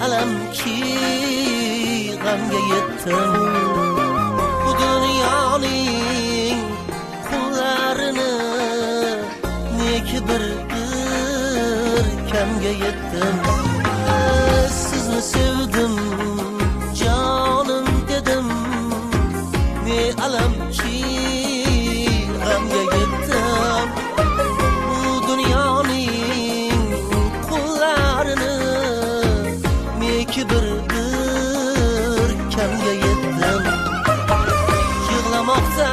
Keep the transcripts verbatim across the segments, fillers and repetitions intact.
alamki g'amga yetdim. Bu dunyoning qullarini neki bir bir kamga yetdim. Sizni sevdim jonim dedim, ne alamki g'amga yetdim. Bu dunyoning qullarini neki bir bir kamga yetdim. Yig'lamoqda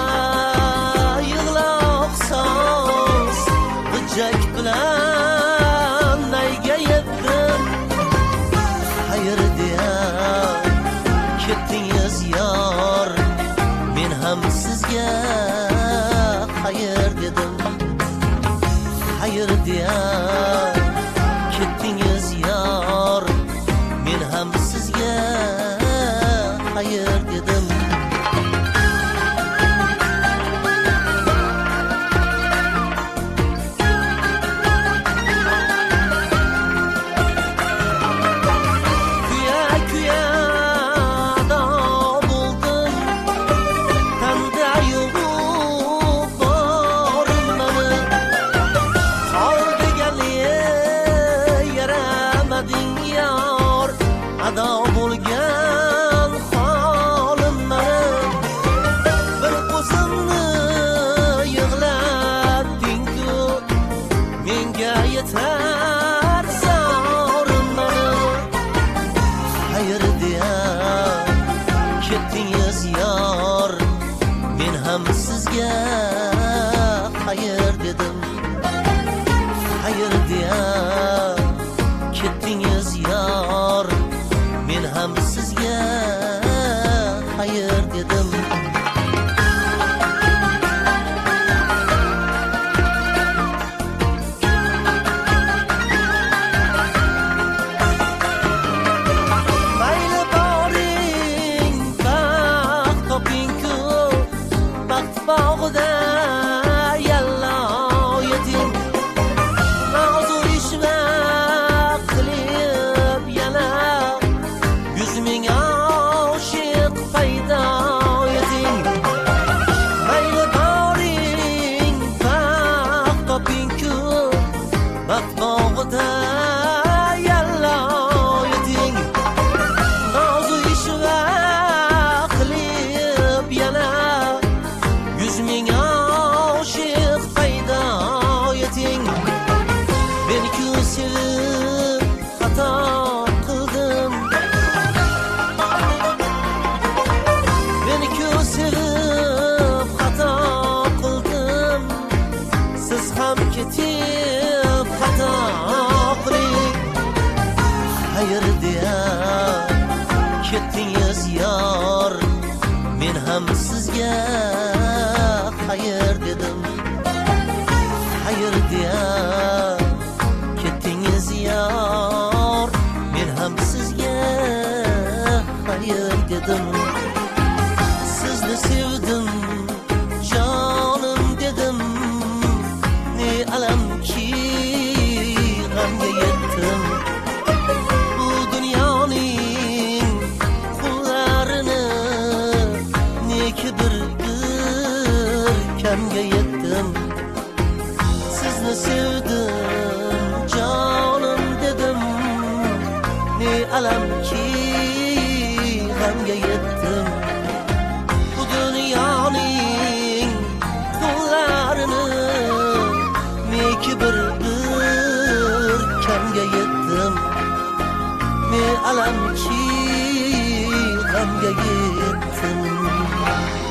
yig'loqsiz g'ijak bilan nayga yetdim. Hayır deya ketdingiz yor, men ham sizga hayır dedim. Hayır deya ketdingiz yor, men ham sizga hayır dedim. Ado bo'lgan holimni bir o'zimni yig'latding-ku, menga yetar zorimni. Hayır deya ketdingiz yor, men ham sizga hayır dedim. Hayır deya ketdingiz yor, men ham sizga hayır dedim. Mayli boring baxt toping-ku, baxt bog'ida yallo yeting. Nozu ishmaq qilib yana yuz ming oshiq paydo eting. Mayli boring baxt toping-ku, baxt bog'ida yallo yeting. Nozu ishmaq qilib yana yuz ming oshiq paydo eting. Meni-ku sevib xato qildim, meni-ku sevib xato qildim. Siz ham ketib xato qiling. Hayır deya ketdingiz yor, men ham sizga hayır dedim. Hayır deya ketdingiz yor, men ham sizga hayır dedim. Sizni sevdim jonim dedim, ne alamki g'amga yetdim. Bu dunyoning qullarini neki bir bir kamga yetdim. Sizni sevdim jonim dedim, ne alamki g'amga yetdim. Bu dunyoning qullarini neki bir bir kamga yetdim. Ne alamki g'amga yetdim.